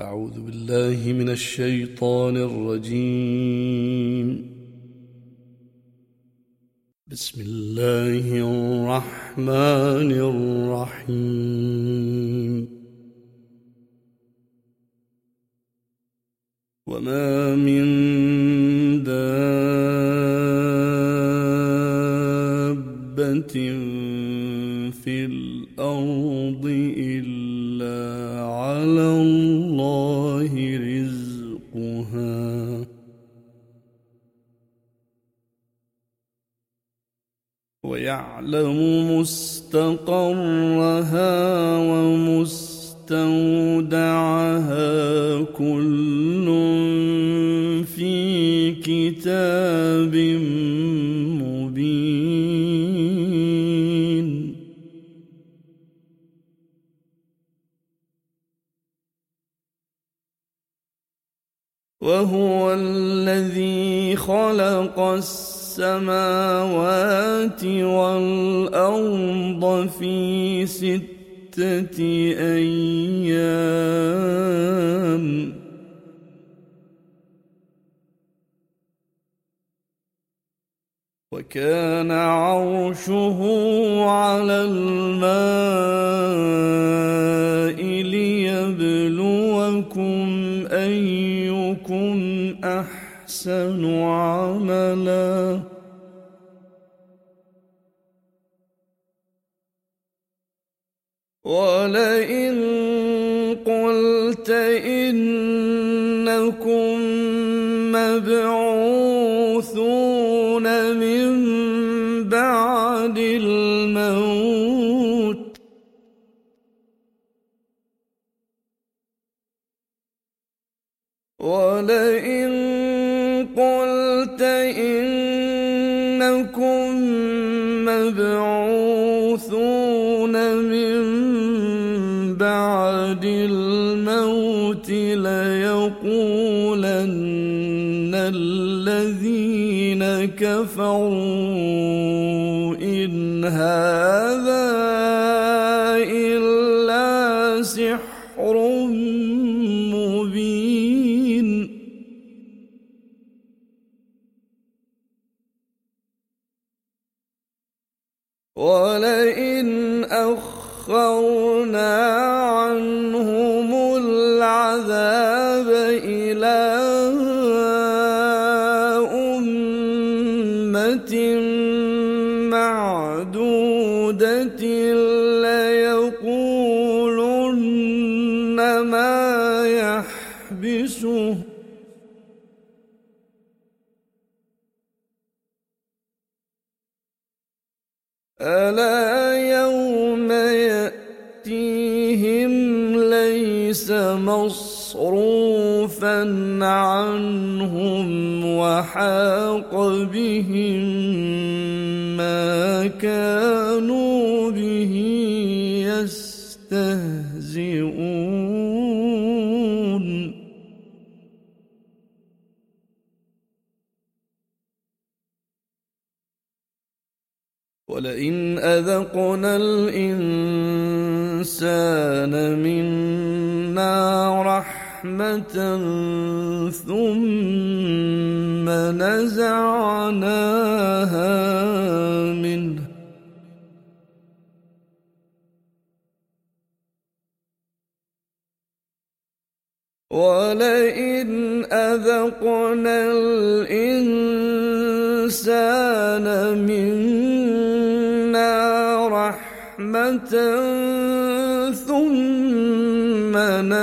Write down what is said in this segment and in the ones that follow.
أعوذ بالله من الشيطان الرجيم. بسم الله الرحمن الرحيم. وما من دابة في الأرض إلا على الله رزقها ويعلم مستقرها ومستودعها كل في كتاب مبين. وهو الذي خلق السماوات والأرض في 6 أيام وكان عرشه على الماء ليبلوكم أيكم أحسن عملا ولئن قلت إنكم مبعوثون من بعد الموت ولئن قلت إنكم مبعوثون من بعد الموت ليقولن الذين كفروا إن هذا إلا سحر مبين. ولئن أخرنا عنهم العذاب إلى أمة معدودة ليقولن ما يحبسه ألا يوم يأتيهم ليس مصروفا عنهم وحاق بهم ما كانوا به يستهزئون. ولئن أذقنا الإنسان منا رحمة ثم نزعناها منه ولئن أذقنا الإنسان منا رحمة ثم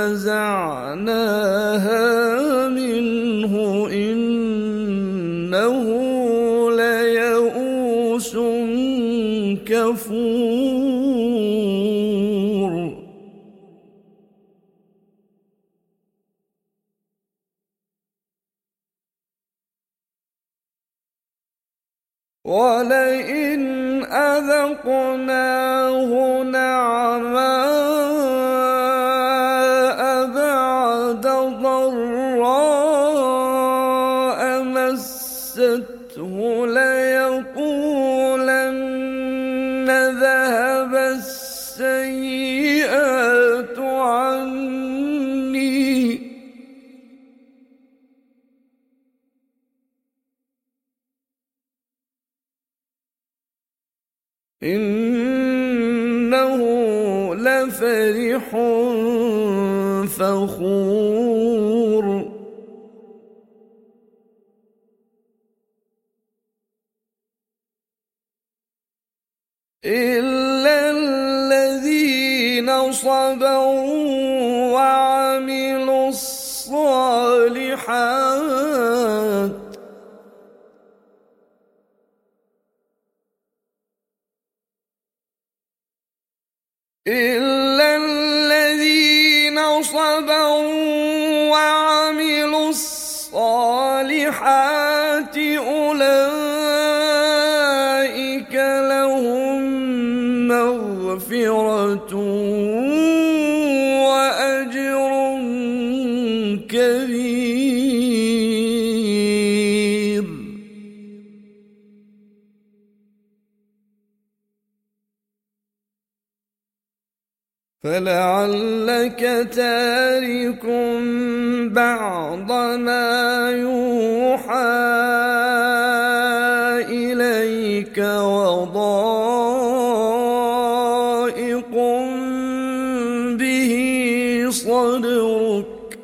نزعناها منه إنه ليئوس كفور. ولئن أذقناه نعماء بعد ضراء مسته ليقولن ذهب السيئات عني إنه لفرح فخور إلا الذين صبروا وعملوا الصالحات إلا الذين صبروا وعملوا الصالحات أولئك لهم مغفرة وأجر كبير فلعلك تارك بعض ما يوحى إليك وضائق به صدرك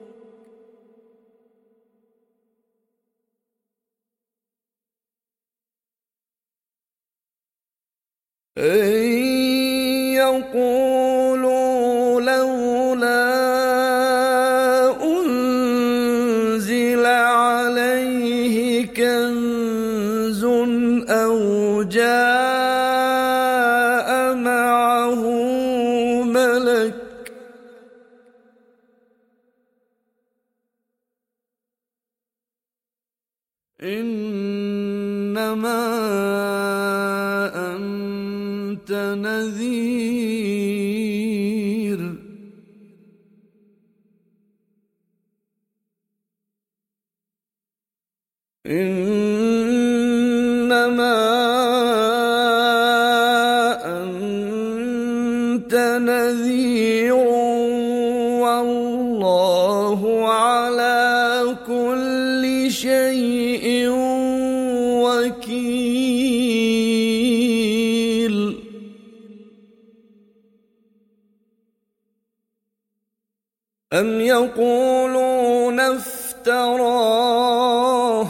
أن يقولوا لولا أنزل عليه كنز أو جاء معه ملك إنما أنت نذير إنما أنت نذير والله على كل شيء وكيل أم يقولون افتراه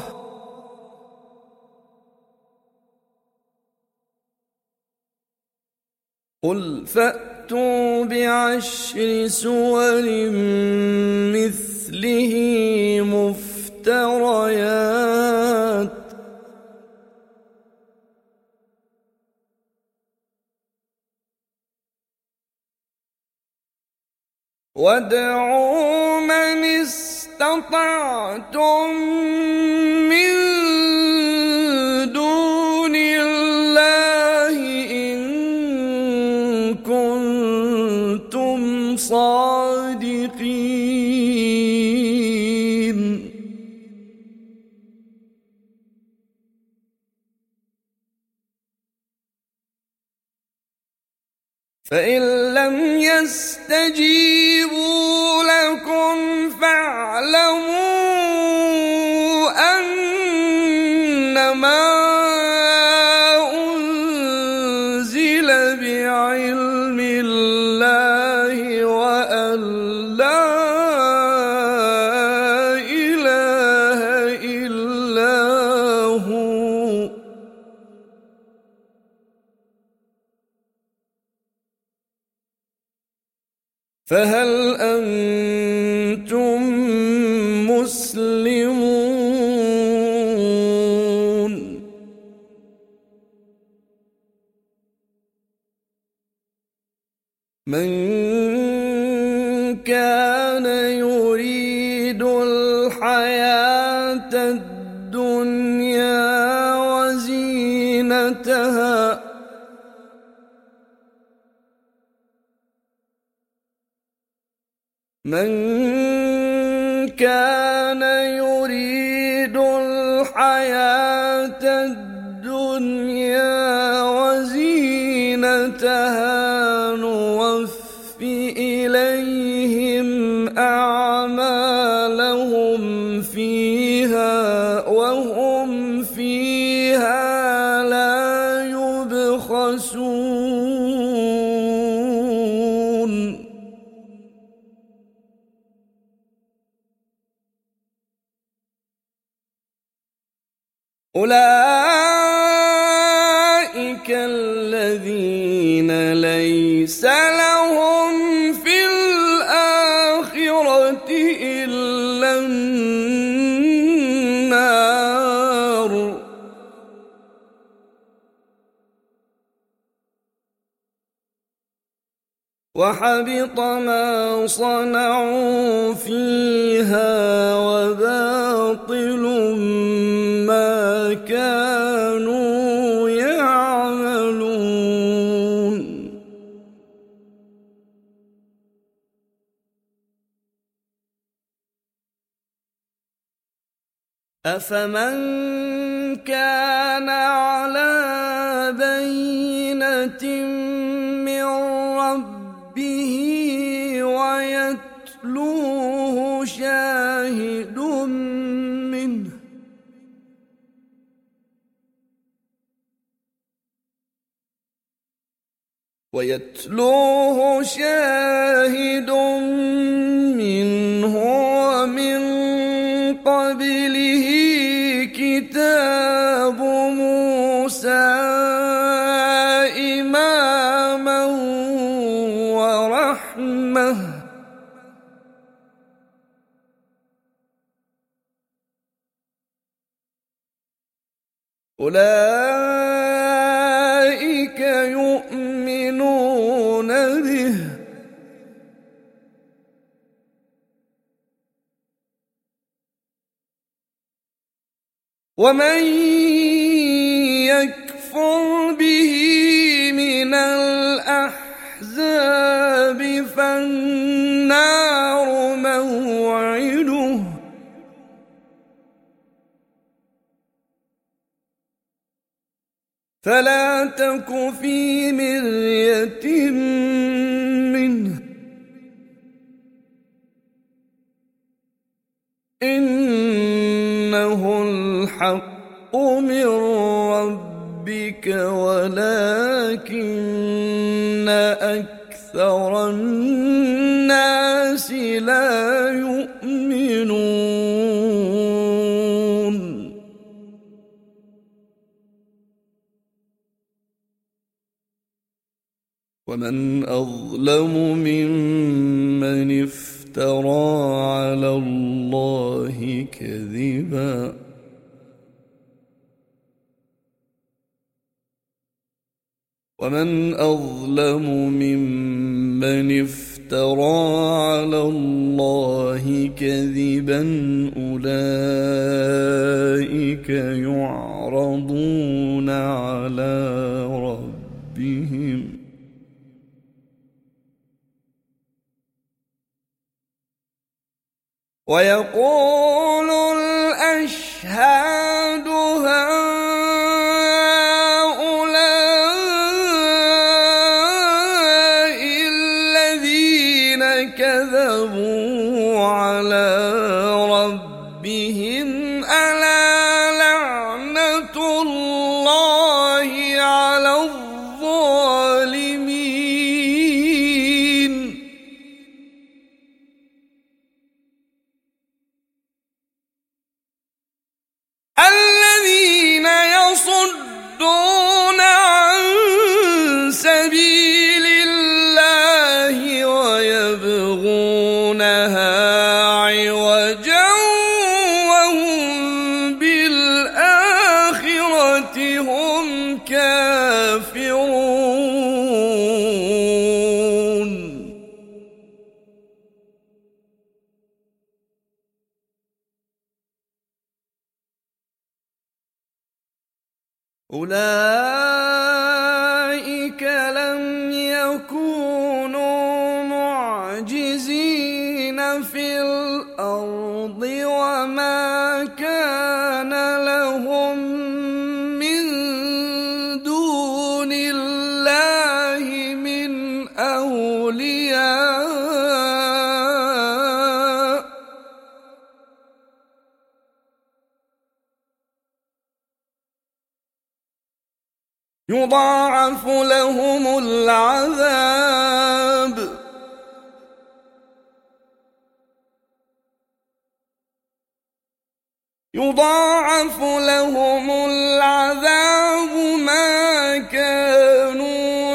قل فأتوا بعشر سور مثله مفتريات وادعوا من استطعتم من دون الله إن كنتم صادقين فإن لم يستجيبوا لكم فاعلموا أنما أنزل بعلم الله وأن لا إله إلا هو فهل أنتم مسلمون من كان يريد الحياة الدنيا وزينتها من كان يريد الحياة الدنيا وزينتها نوف إليهم أعمالهم فيها وهم فيها لا يبخسون أولئك الذين ليس لهم في الآخرة إلا النار وحبط ما صنعوا فيها وباطل ما كانوا يعملون أفمن كان على بينة من ربه ويتلوه شاهد منه ومن قبله كتاب موسى إماما ورحمة أولئك يؤمنون به ومن يكفر به من الأحزاب فالنار موعده فلا تك في مرية منه إنه الحق من ربك ولكن أكثر الناس لا يؤمنون ومن أظلم ممن افترى على الله كذبا أولئك يعرضون على ربهم ويقول الأشهاد هؤلاء الذين كذبوا على ربهم ألا لعنة الله على الظالمين الذين يصدون عن سبيل الله ويبغونها عوجا وهم بالآخرة هم كافرون أولئك لم يكونوا معجزين في الأرض وما كان لهم من دون الله من أولياء يضاعف لهم العذاب يضاعف لهم العذاب ما كانوا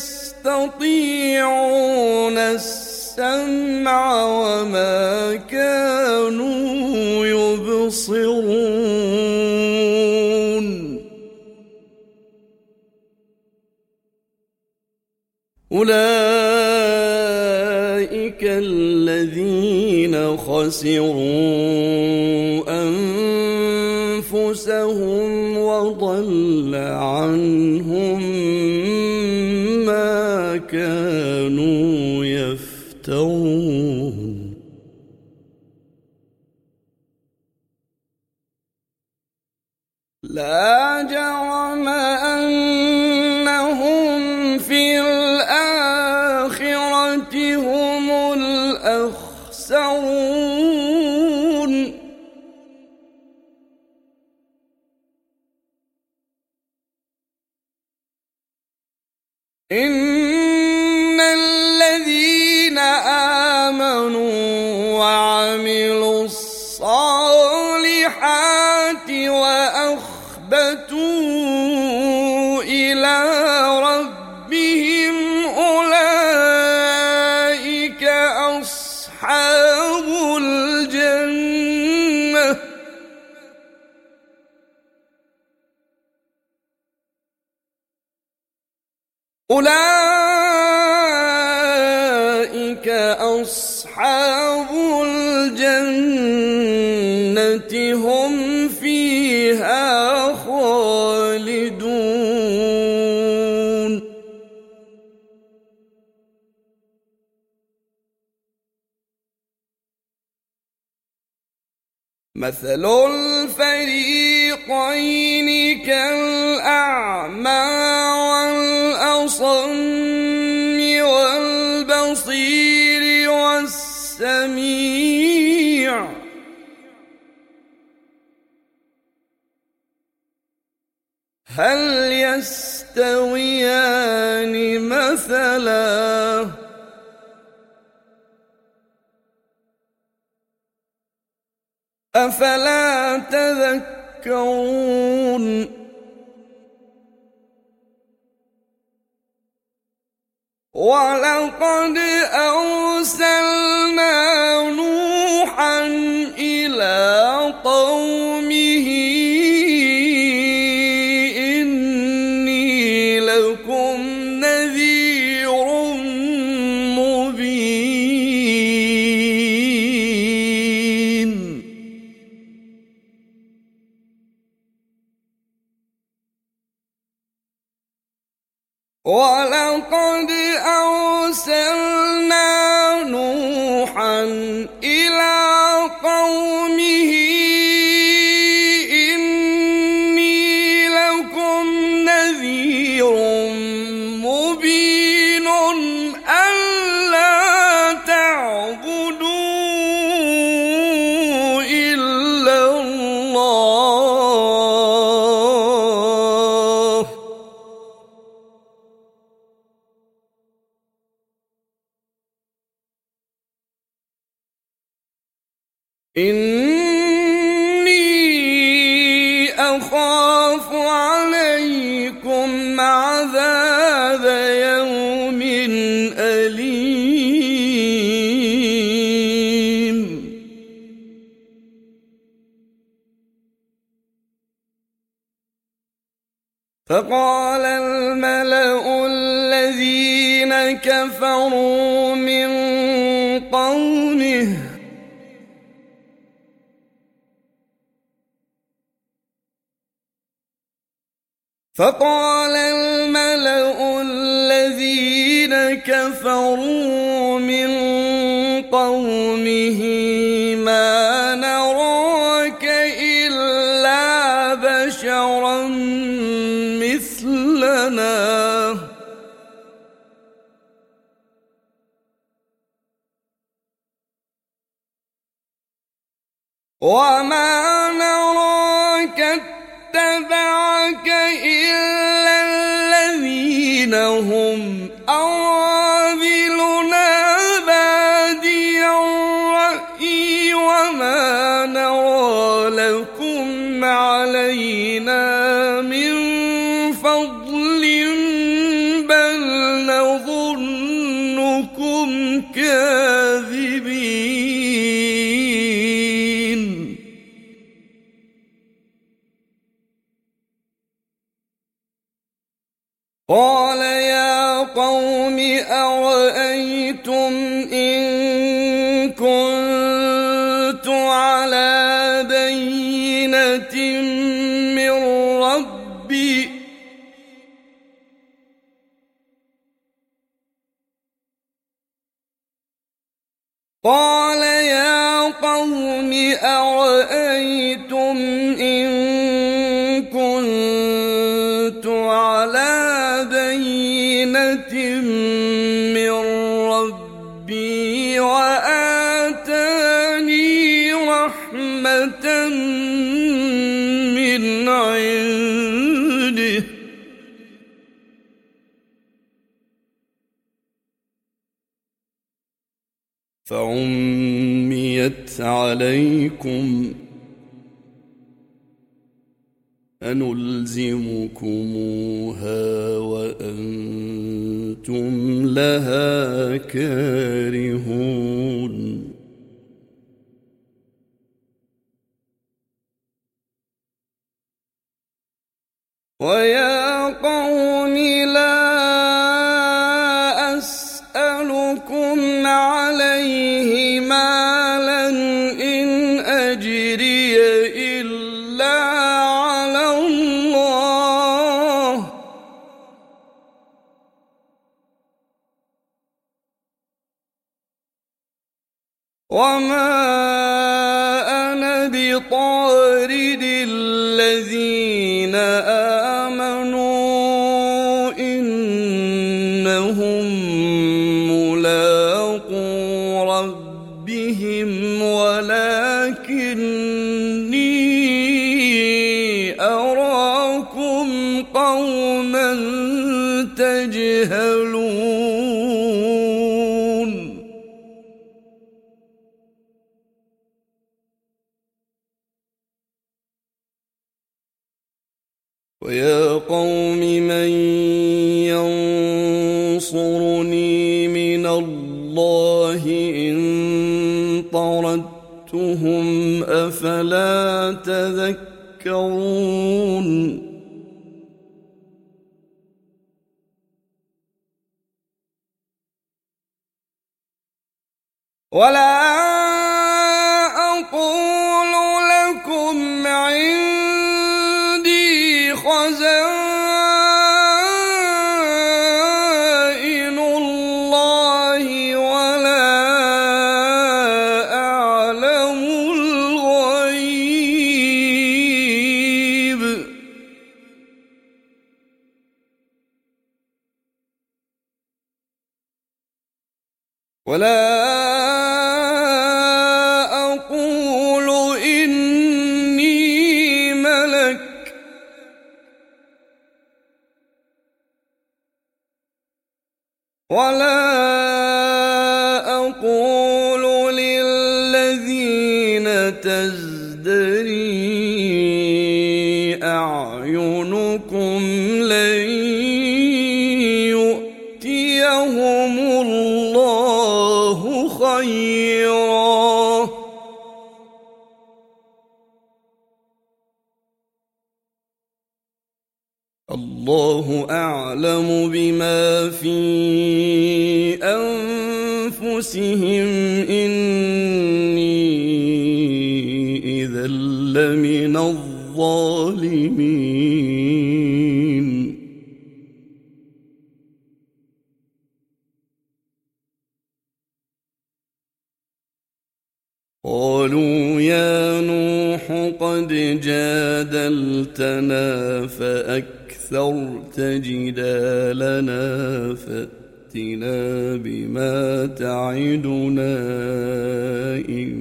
يستطيعون السمع وما كانوا يبصرون. أولئك الذين خسروا أنفسهم وضل عنهم ما كانوا يفترون. لا جرم أنهم في الآخرة هم الأخسرون. إن الذين آمنوا وعملوا الصالحات وأخبتوا إلى ربهم أولئك أصحاب الجنة أولئك أصحاب الجنة هم فيها خالدون. مثل الفريقين كالأعمى والأصم والبصير والسميع هل يستويان مثلا أفلا تذكرون. ولقد أرسلنا نوحا إلى قومه إني لكم نذير مبين. ولقد أرسلنا نوحا إلى قومه إني لكم نذير مبين ألا تعبدوا إلا الله إني أخاف عليكم عذاب يوم أليم. فقال الملأ الذين كفروا من قومه فقال الملأ الذين كفروا من قومه ما نراك إلا بشرا مثلنا وما نراك اتبعك إلا الذين هم أراذلنا بادي الرأي وما نرى لكم علينا من فضل بل نظنكم كاذبين. قال يا قوم أرأيتم إن كنت على بينة من ربي قال يا قوم أرأيتم إن كنت على بينة من ربي وآتاني رحمة من عنده فعميت عليكم أنلزمكموها وأنتم لها كارهون. ويا قوم لا أسألكم عليه مالا إن أجري إلا على الله وما أنا بطارد الذين آمنوا إنهم ملاقو ربهم ولكني أراكم قوما تجهلون. ويا قوم من ينصرني من الله إن طردتهم أفلا تذكرون. ولا أقول لكم عندي خزائن الله ولا أعلم الغيب ولا أقول إني ملك ولا أقول للذين تزدري أعينكم لن يؤتيهم الله خيرا الله أعلم بما في أنفسهم إني إذا لمن الظالمين. قالوا يا نوح قد جادلتنا فأكثرت جدالنا فأتنا بما تعدنا إن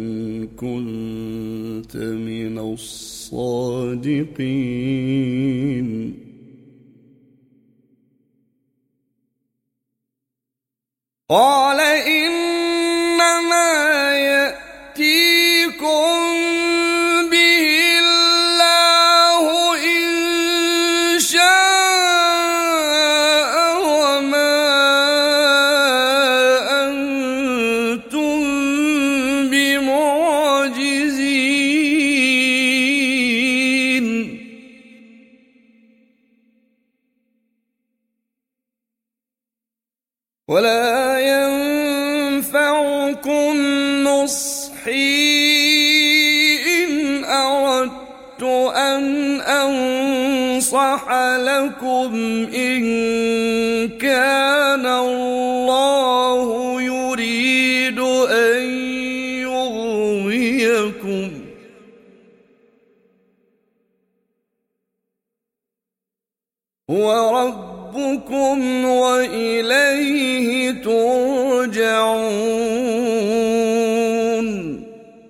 كنت من الصادقين. قال إنما يأتيكم به الله ولا ينفعكم نصحي إن أردت أن أنصح لكم إن كان الله يريد أن يغويكم هو ربكم وإليه ترجعون.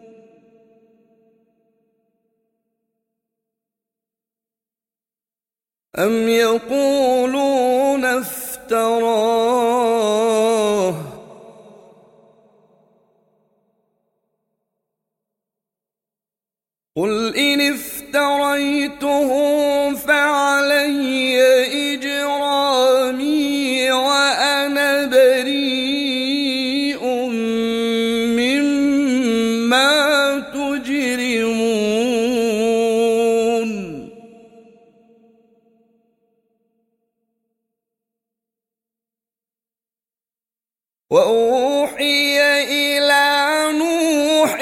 أم يقولون افتراه قل إن افتريته فعلي إجرامي وأنا بريء مما تجرمون. وأوحي إلى نوح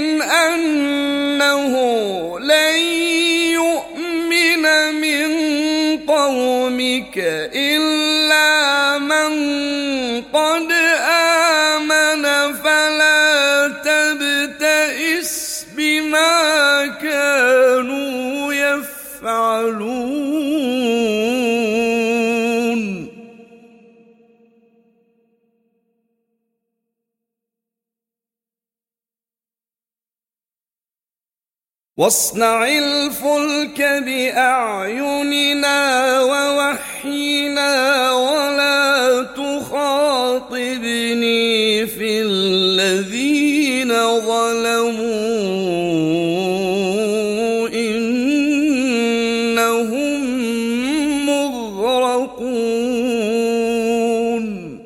أنه لن يؤمن من قومك إلا من قد آمن فلا تبتئس بما كانوا يفعلون. واصنع الفلك بأعيننا ووحينا ولا تخاطبني في الذين ظلموا إنهم مغرقون.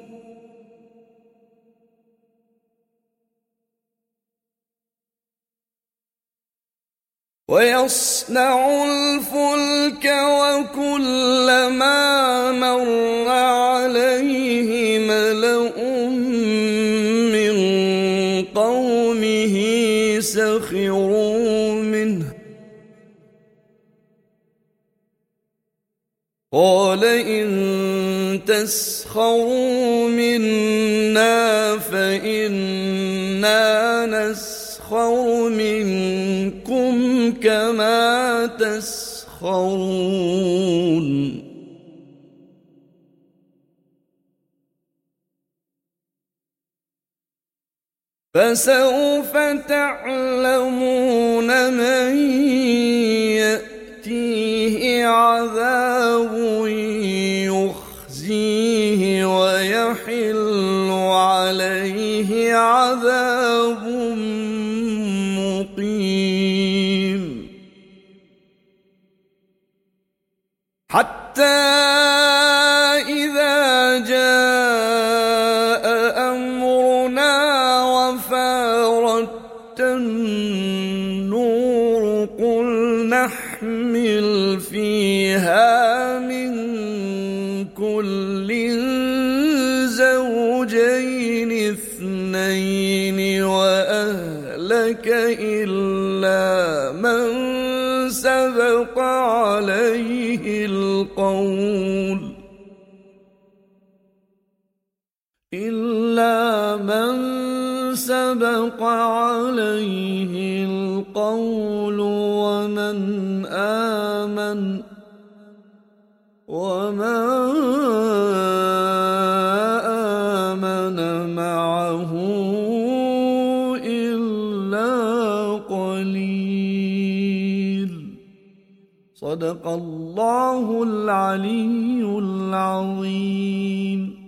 ويصنع الفلك وكلما مر عليه ملأ من قومه سخروا منه قال إن تسخروا منا فإنا نسخر منكم كما تسخرون. فسوف تعلمون من يأتيه عذاب يخزيه ويحل عليه عذاب مقيم. حتى إذا جاء أمرنا وفارت النور قل نحمل فيها من كل زوجين اثنين وأهلك إلا من سبق عليه القول ومن آمن وما آمن معه إلا قليل. صدق الله العلي العظيم.